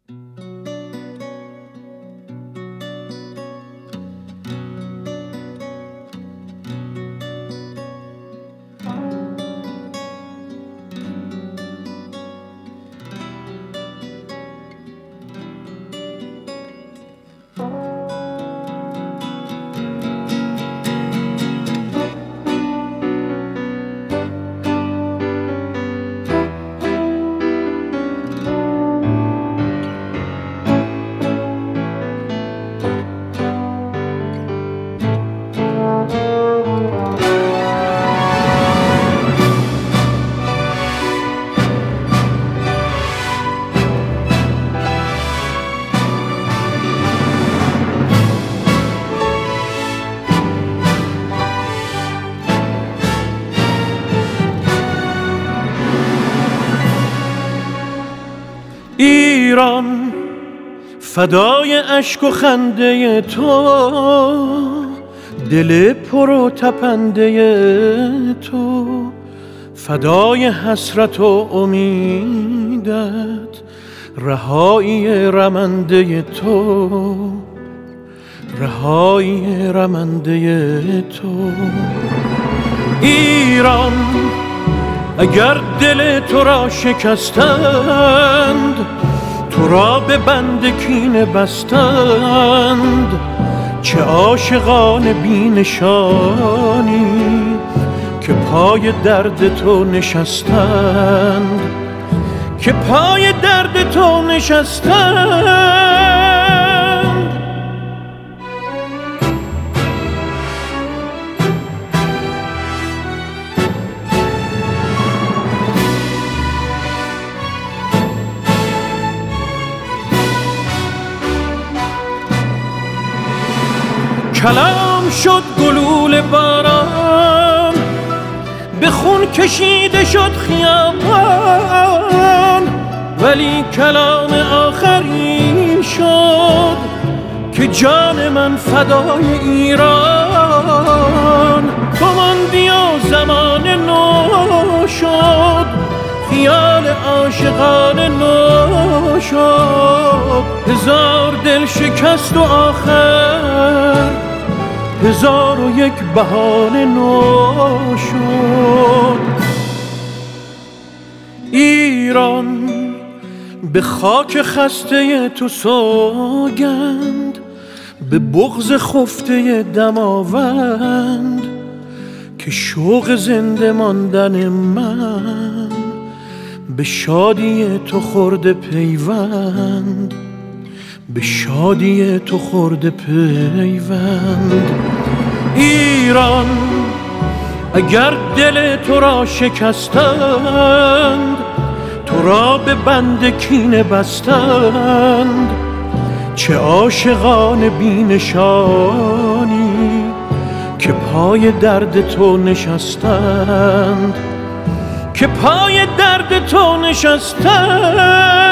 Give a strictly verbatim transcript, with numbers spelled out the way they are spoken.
ایران فدای اشک و خنده تو، دل پر و تپنده تو، فدای حسرت و امیدت، رهایی رمنده تو، رهایی رمنده تو. ایران اگر دل تو را شکستند، تو را به بند کینه بستند، چه عاشقان بی نشانی که پای درد تو نشستند، که پای درد تو نشستند. کلام شد گلوله باران، به خون کشیده شد خیابان، ولی کلام آخرین شد که جان من فدای ایران. تو ماندی و زمان نو شد، خیال عاشقان نو شد، هزار دل شکست و آخر هزار و یک بهانه نو شد. ایران به خاک خسته تو سوگند، به بغض خفته دماوند، که شوق زنده ماندن من به شادی تو خورده پیوند، به شادی تو خورده پیوند. ایران اگر دل تو را شکستند، تو را به بند کینه بستند، چه عاشقان بی نشانی که پای درد تو نشستند، که پای درد تو نشستند.